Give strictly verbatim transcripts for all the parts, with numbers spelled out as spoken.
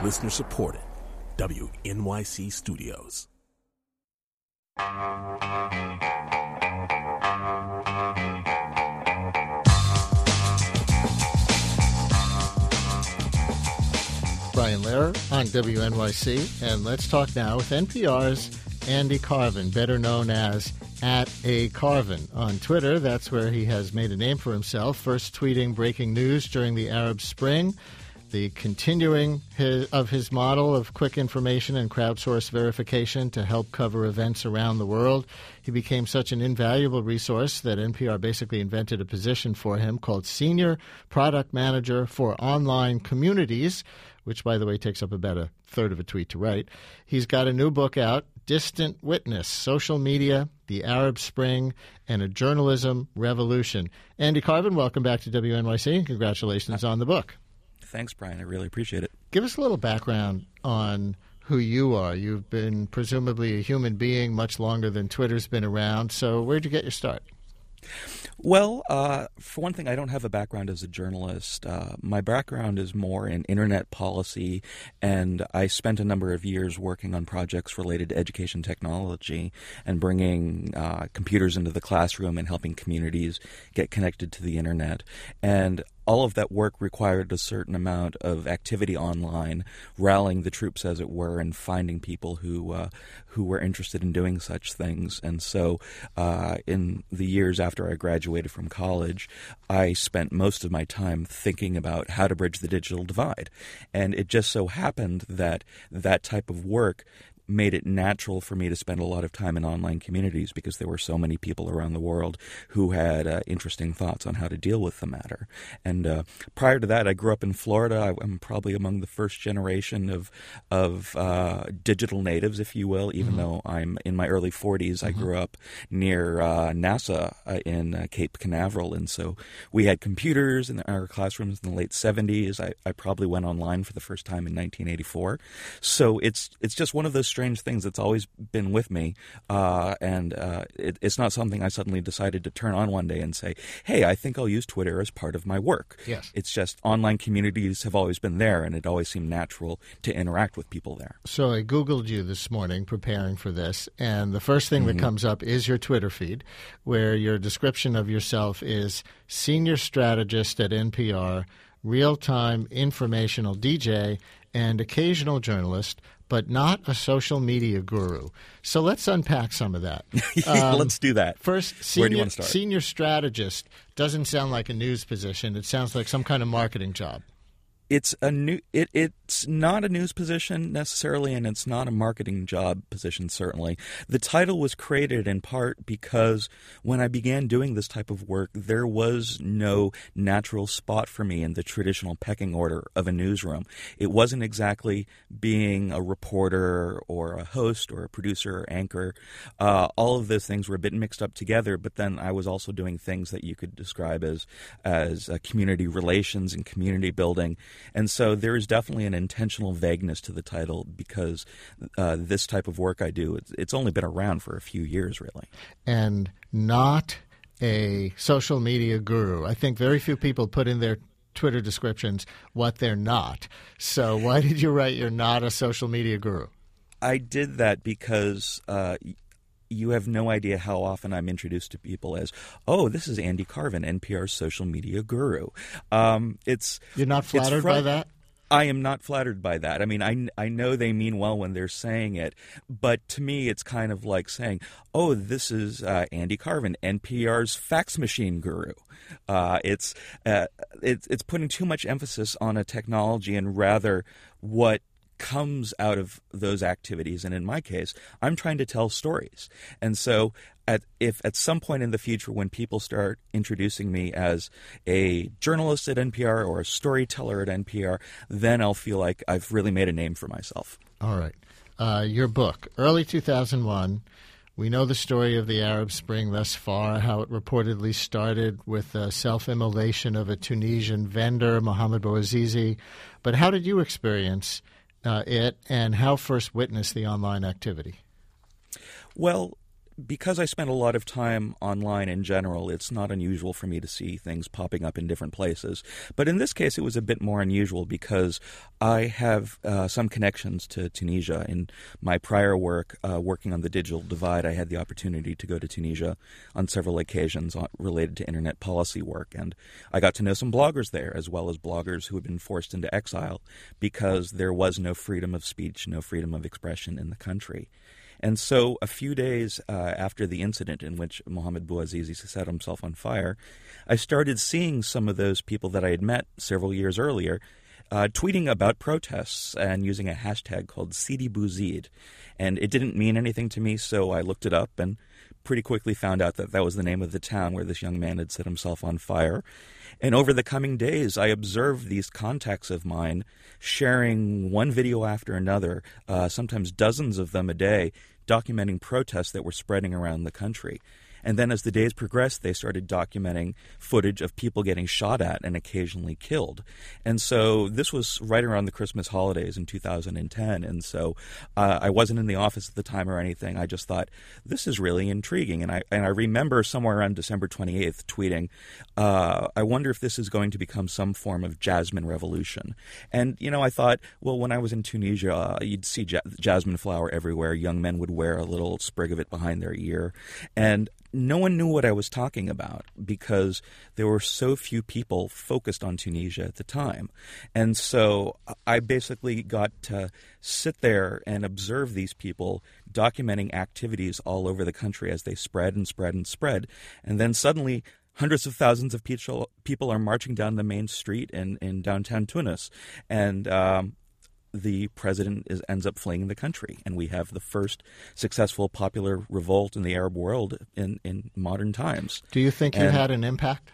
Listener supported. W N Y C Studios. Brian Lehrer on W N Y C, and let's talk now with N P R's Andy Carvin, better known as at A Carvin on Twitter. That's where he has made a name for himself, first tweeting breaking news during the Arab Spring, the continuing his, of his model of quick information and crowdsourced verification to help cover events around the world. He became such an invaluable resource that N P R basically invented a position for him called Senior Product Manager for Online Communities, which, by the way, takes up about a third of a tweet to write. He's got a new book out, Distant Witness, Social Media, the Arab Spring, and a Journalism Revolution. Andy Carvin, welcome back to W N Y C, and congratulations on the book. Thanks, Brian. I really appreciate it. Give us a little background on who you are. You've been presumably a human being much longer than Twitter's been around, so where'd you get your start? Well, uh, for one thing, I don't have a background as a journalist. Uh, my background is more in internet policy, and I spent a number of years working on projects related to education technology and bringing uh, computers into the classroom and helping communities get connected to the internet. And all of that work required a certain amount of activity online, rallying the troops, as it were, and finding people who uh, who were interested in doing such things. And so uh, in the years after I graduated from college, I spent most of my time thinking about how to bridge the digital divide. And it just so happened that that type of work made it natural for me to spend a lot of time in online communities because there were so many people around the world who had uh, interesting thoughts on how to deal with the matter. And uh, prior to that, I grew up in Florida. I, I'm probably among the first generation of of uh, digital natives, if you will, even mm-hmm. though I'm in my early forties. Mm-hmm. I grew up near uh, NASA uh, in uh, Cape Canaveral, and so we had computers in our classrooms in the late seventies. I, I probably went online for the first time in nineteen eighty-four. So it's it's just one of those strange things that's always been with me, uh, and uh, it, it's not something I suddenly decided to turn on one day and say, hey, I think I'll use Twitter as part of my work. Yes. It's just online communities have always been there, and it always seemed natural to interact with people there. So I Googled you this morning preparing for this, and the first thing mm-hmm. that comes up is your Twitter feed, where your description of yourself is senior strategist at N P R, real-time informational D J, and occasional journalist, but not a social media guru. So let's unpack some of that. Um, let's do that. First, senior, where do you want to start? Senior strategist doesn't sound like a news position. It sounds like some kind of marketing job. It's a new. It, it's not a news position necessarily, and it's not a marketing job position certainly. The title was created in part because when I began doing this type of work, there was no natural spot for me in the traditional pecking order of a newsroom. It wasn't exactly being a reporter or a host or a producer or anchor. Uh, all of those things were a bit mixed up together. But then I was also doing things that you could describe as as uh, community relations and community building. And so there is definitely an intentional vagueness to the title because uh, this type of work I do, it's, it's only been around for a few years, really. And not a social media guru. I think very few people put in their Twitter descriptions what they're not. So why did you write you're not a social media guru? I did that because uh, you have no idea how often I'm introduced to people as, oh, this is Andy Carvin, N P R's social media guru. Um, it's You're not flattered fr- by that? I am not flattered by that. I mean, I, I know they mean well when they're saying it, but to me it's kind of like saying, oh, this is uh, Andy Carvin, N P R's fax machine guru. Uh, it's, uh, it's it's putting too much emphasis on a technology and rather what comes out of those activities. And in my case, I'm trying to tell stories. And so at, if at some point in the future when people start introducing me as a journalist at N P R or a storyteller at N P R, then I'll feel like I've really made a name for myself. All right. Uh, your book, early two thousand one, we know the story of the Arab Spring thus far, how it reportedly started with the self-immolation of a Tunisian vendor, Mohamed Bouazizi. But how did you experience Uh, it, and how first witnessed the online activity? Well, because I spent a lot of time online in general, it's not unusual for me to see things popping up in different places. But in this case, it was a bit more unusual because I have uh, some connections to Tunisia. In my prior work, uh, working on the digital divide, I had the opportunity to go to Tunisia on several occasions on, related to internet policy work. And I got to know some bloggers there, as well as bloggers who had been forced into exile because there was no freedom of speech, no freedom of expression in the country. And so a few days uh, after the incident in which Mohamed Bouazizi set himself on fire, I started seeing some of those people that I had met several years earlier uh, tweeting about protests and using a hashtag called Sidi Bouzid. And it didn't mean anything to me, so I looked it up and pretty quickly found out that that was the name of the town where this young man had set himself on fire. And over the coming days, I observed these contacts of mine sharing one video after another, uh, sometimes dozens of them a day, documenting protests that were spreading around the country. And then as the days progressed, they started documenting footage of people getting shot at and occasionally killed. And so this was right around the Christmas holidays in two thousand ten. And so uh, I wasn't in the office at the time or anything. I just thought, this is really intriguing. And I and I remember somewhere around December twenty-eighth tweeting, uh, I wonder if this is going to become some form of jasmine revolution. And, you know, I thought, well, when I was in Tunisia, uh, you'd see ja- jasmine flower everywhere. Young men would wear a little sprig of it behind their ear. And no one knew what I was talking about because there were so few people focused on Tunisia at the time. And so I basically got to sit there and observe these people documenting activities all over the country as they spread and spread and spread. And then suddenly hundreds of thousands of people people are marching down the main street in, in downtown Tunis. And um, the president is, ends up fleeing the country, and we have the first successful popular revolt in the Arab world in, in modern times. Do you think and you had an impact?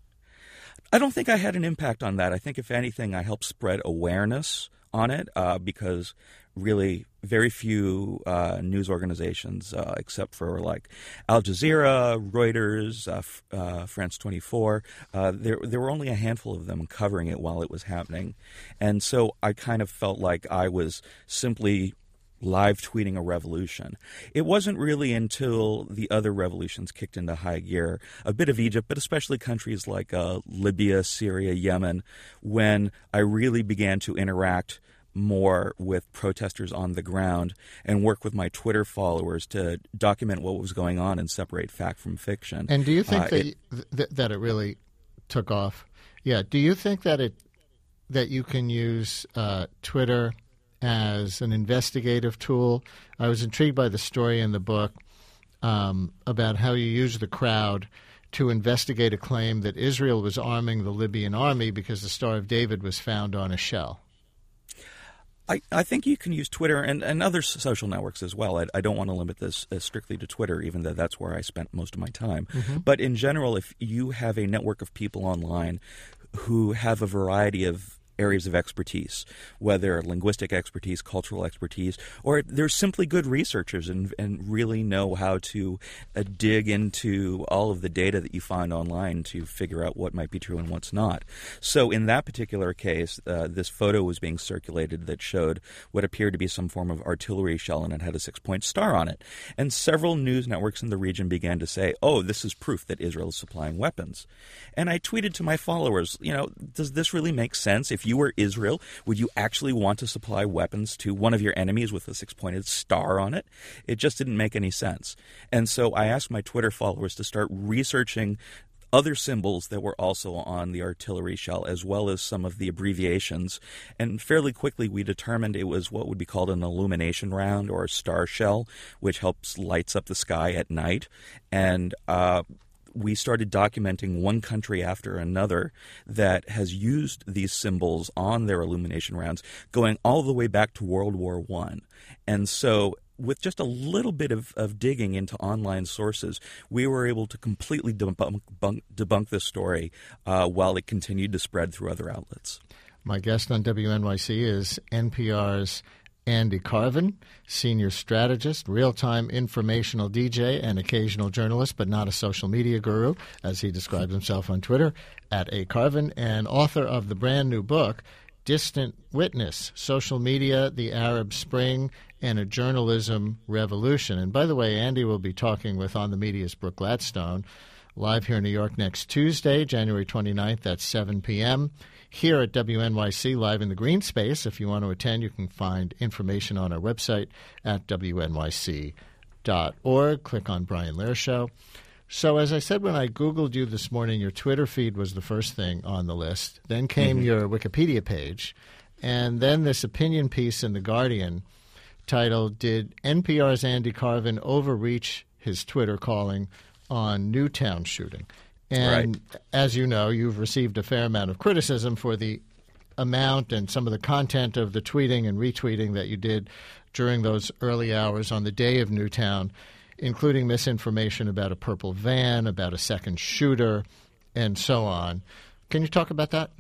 I don't think I had an impact on that. I think, if anything, I helped spread awareness on it uh, because really very few uh, news organizations, uh, except for like Al Jazeera, Reuters, uh, F- uh, France twenty-four, uh, there there were only a handful of them covering it while it was happening. And so I kind of felt like I was simply live tweeting a revolution. It wasn't really until the other revolutions kicked into high gear, a bit of Egypt, but especially countries like uh, Libya, Syria, Yemen, when I really began to interact more with protesters on the ground and work with my Twitter followers to document what was going on and separate fact from fiction. And do you think uh, that, it, th- that it really took off? Yeah. Do you think that it that you can use uh, Twitter as an investigative tool? I was intrigued by the story in the book um, about how you use the crowd to investigate a claim that Israel was arming the Libyan army because the Star of David was found on a shell. I, I think you can use Twitter and, and other social networks as well. I, I don't want to limit this uh, strictly to Twitter, even though that's where I spent most of my time. Mm-hmm. But in general, if you have a network of people online who have a variety of areas of expertise, whether linguistic expertise, cultural expertise, or they're simply good researchers and, and really know how to uh, dig into all of the data that you find online to figure out what might be true and what's not. So in that particular case, uh, this photo was being circulated that showed what appeared to be some form of artillery shell, and it had a six-point star on it. And several news networks in the region began to say, oh, this is proof that Israel is supplying weapons. And I tweeted to my followers, you know, does this really make sense? If you were Israel, would you actually want to supply weapons to one of your enemies with a six-pointed star on it? It just didn't make any sense. And so I asked my Twitter followers to start researching other symbols that were also on the artillery shell, as well as some of the abbreviations. And fairly quickly, we determined it was what would be called an illumination round or a star shell, which helps lights up the sky at night. And uh we started documenting one country after another that has used these symbols on their illumination rounds, going all the way back to World War One. And so with just a little bit of, of digging into online sources, we were able to completely debunk, debunk, debunk this story uh, while it continued to spread through other outlets. My guest on W N Y C is N P R's Andy Carvin, senior strategist, real-time informational D J, and occasional journalist, but not a social media guru, as he describes himself on Twitter, at A. Carvin, and author of the brand new book, Distant Witness, Social Media, the Arab Spring, and a journalism revolution. And by the way, Andy will be talking with On the Media's Brooke Gladstone live here in New York next Tuesday, January twenty-ninth at seven p.m. here at W N Y C, live in the green space. If you want to attend, you can find information on our website at W N Y C dot org. Click on Brian Lehrer Show. So as I said, when I Googled you this morning, your Twitter feed was the first thing on the list. Then came mm-hmm. your Wikipedia page. And then this opinion piece in The Guardian titled, Did N P R's Andy Carvin overreach his Twitter calling on Newtown shooting? And right. as you know, you've received a fair amount of criticism for the amount and some of the content of the tweeting and retweeting that you did during those early hours on the day of Newtown, including misinformation about a purple van, about a second shooter, and so on. Can you talk about that?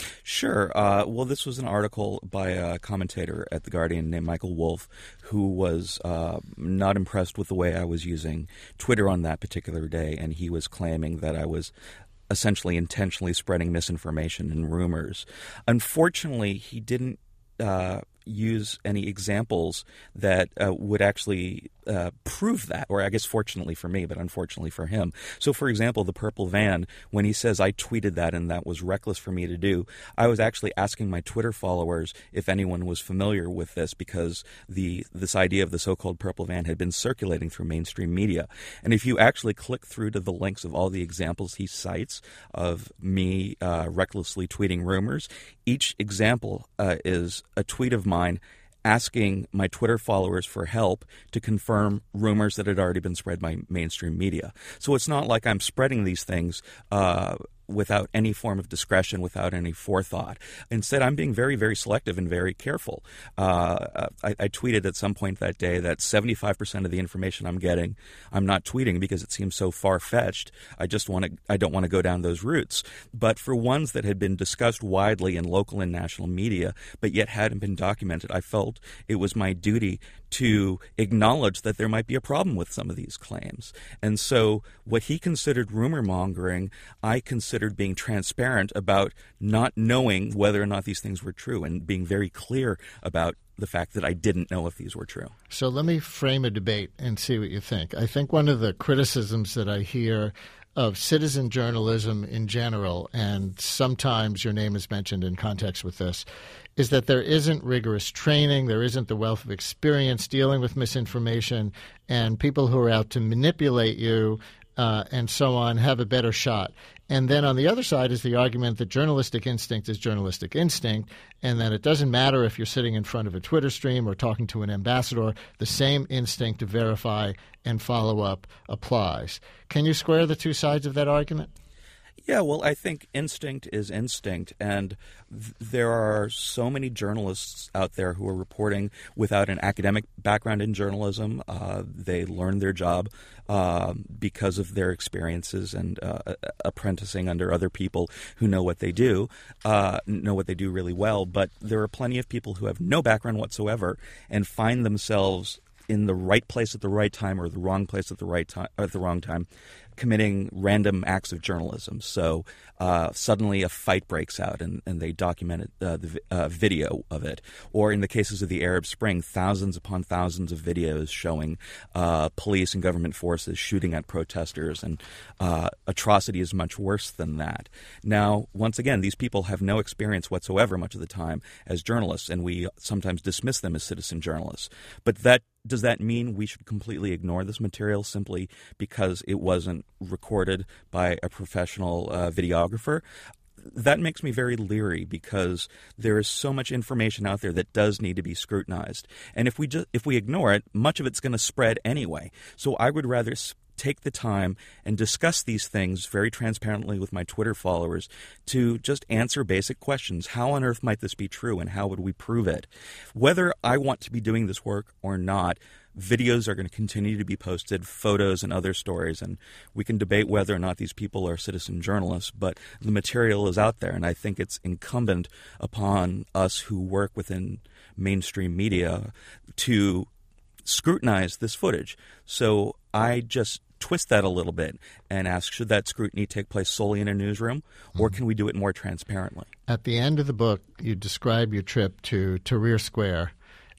Sure. Uh, well, this was an article by a commentator at The Guardian named Michael Wolff, who was uh, not impressed with the way I was using Twitter on that particular day, and he was claiming that I was essentially intentionally spreading misinformation and rumors. Unfortunately, he didn't uh, use any examples that uh, would actually uh, prove that, or I guess fortunately for me, but unfortunately for him. So, for example, the purple van, when he says I tweeted that and that was reckless for me to do, I was actually asking my Twitter followers if anyone was familiar with this, because the this idea of the so-called purple van had been circulating through mainstream media. And if you actually click through to the links of all the examples he cites of me uh, recklessly tweeting rumors, each example uh, is a tweet of mine asking my Twitter followers for help to confirm rumors that had already been spread by mainstream media. So it's not like I'm spreading these things uh, without any form of discretion, without any forethought. Instead, I'm being very, very selective and very careful. Uh, I, I tweeted at some point that day that seventy-five percent of the information I'm getting, I'm not tweeting because it seems so far-fetched. I just want to, I don't want to go down those routes. But for ones that had been discussed widely in local and national media, but yet hadn't been documented, I felt it was my duty to acknowledge that there might be a problem with some of these claims. And so what he considered rumor mongering, I considered being transparent about not knowing whether or not these things were true and being very clear about the fact that I didn't know if these were true. So let me frame a debate and see what you think. I think one of the criticisms that I hear of citizen journalism in general, and sometimes your name is mentioned in context with this, is that there isn't rigorous training, there isn't the wealth of experience dealing with misinformation, and people who are out to manipulate you uh, and so on have a better shot. And then on the other side is the argument that journalistic instinct is journalistic instinct, and that it doesn't matter if you're sitting in front of a Twitter stream or talking to an ambassador, the same instinct to verify and follow up applies. Can you square the two sides of that argument? Yeah, well, I think instinct is instinct, and th- there are so many journalists out there who are reporting without an academic background in journalism. Uh, they learn their job uh, because of their experiences and uh, apprenticing under other people who know what they do, uh, know what they do really well. But there are plenty of people who have no background whatsoever and find themselves in the right place at the right time or the wrong place at the right time at the wrong time, committing random acts of journalism. So uh, suddenly a fight breaks out and, and they document uh, the uh, video of it. Or in the cases of the Arab Spring, thousands upon thousands of videos showing uh, police and government forces shooting at protesters, and uh, atrocity is much worse than that. Now, once again, these people have no experience whatsoever much of the time as journalists, and we sometimes dismiss them as citizen journalists. But that does that mean we should completely ignore this material simply because it wasn't recorded by a professional uh, videographer? That makes me very leery, because there is so much information out there that does need to be scrutinized. And if we just if we ignore it, much of it's going to spread anyway. So I would rather sp- take the time and discuss these things very transparently with my Twitter followers to just answer basic questions. How on earth might this be true, and how would we prove it? Whether I want to be doing this work or not, videos are going to continue to be posted, photos and other stories, and we can debate whether or not these people are citizen journalists, but the material is out there, and I think it's incumbent upon us who work within mainstream media to scrutinize this footage. So I just twist that a little bit and ask, should that scrutiny take place solely in a newsroom, or can we do it more transparently? At the end of the book, you describe your trip to Tahrir Square,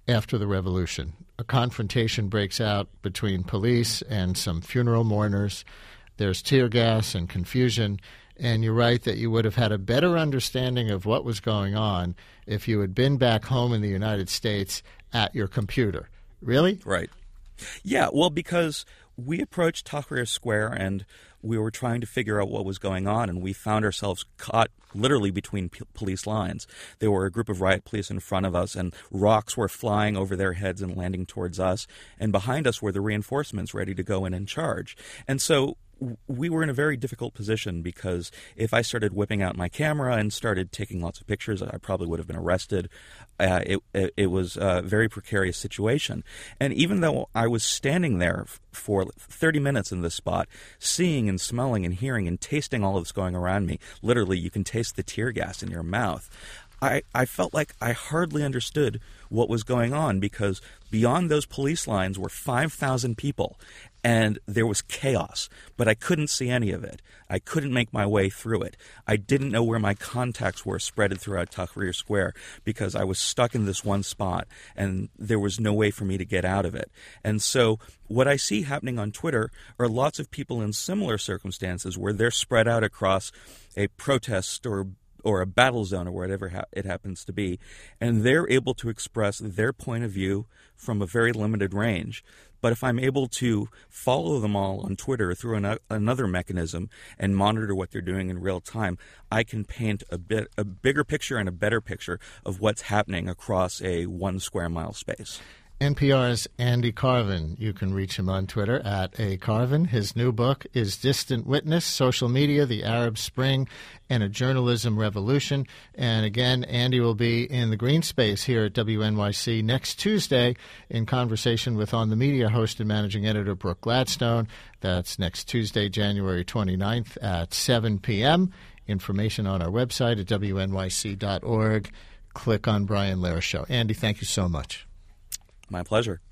after the revolution. A confrontation breaks out between police and some funeral mourners. There's tear gas and confusion, and you write that you would have had a better understanding of what was going on if you had been back home in the United States at your computer. Really? Right. Yeah, well, because we approached Tahrir Square and we were trying to figure out what was going on, and we found ourselves caught literally between p- police lines. There were a group of riot police in front of us, and rocks were flying over their heads and landing towards us, and behind us were the reinforcements ready to go in and charge. And so we were in a very difficult position, because if I started whipping out my camera and started taking lots of pictures, I probably would have been arrested. Uh, it, it, it was a very precarious situation. And even though I was standing there f- for thirty minutes in this spot, seeing and smelling and hearing and tasting all of this going around me, literally you can taste the tear gas in your mouth, I, I felt like I hardly understood what was going on, because beyond those police lines were five thousand people, and there was chaos, but I couldn't see any of it. I couldn't make my way through it. I didn't know where my contacts were spread throughout Tahrir Square, because I was stuck in this one spot, and there was no way for me to get out of it. And so what I see happening on Twitter are lots of people in similar circumstances where they're spread out across a protest or or a battle zone or whatever ha- it happens to be, and they're able to express their point of view from a very limited range. But if I'm able to follow them all on Twitter through an- another mechanism and monitor what they're doing in real time, I can paint a bit a bigger picture and a better picture of what's happening across a one square mile space. N P R's Andy Carvin. You can reach him on Twitter at A Carvin. His new book is Distant Witness, Social Media, the Arab Spring, and a Journalism Revolution. And again, Andy will be in the green space here at W N Y C next Tuesday in conversation with On the Media host and managing editor Brooke Gladstone. That's next Tuesday, January twenty-ninth at seven p.m. Information on our website at W N Y C dot org. Click on Brian Lehrer Show. Andy, thank you so much. My pleasure.